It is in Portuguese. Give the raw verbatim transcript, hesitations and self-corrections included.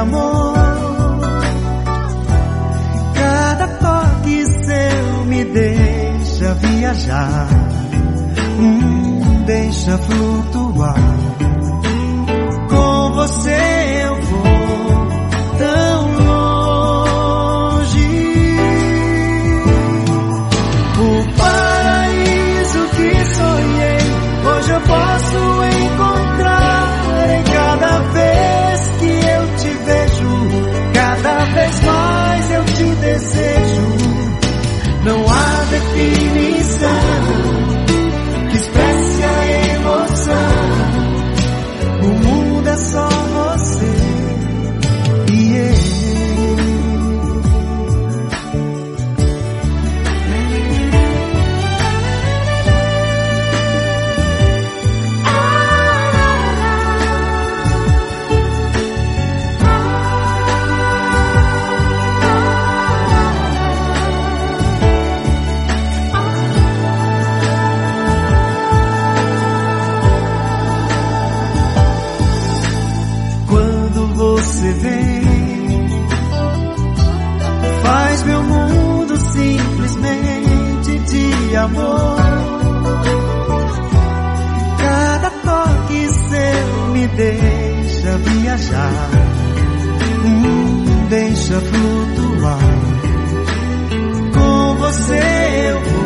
amor. Cada toque seu me deixa viajar, hum, deixa flutuar. Com você eu vou tão longe. O paraíso que sonhei, hoje eu posso encontrar. Em cada vez que eu te vejo, cada vez mais eu te desejo. Não há definição que expresse a emoção. O mundo é só você e eu. Você vem, faz meu mundo simplesmente de amor. Cada toque seu me deixa viajar, hum, deixa flutuar. Com você eu vou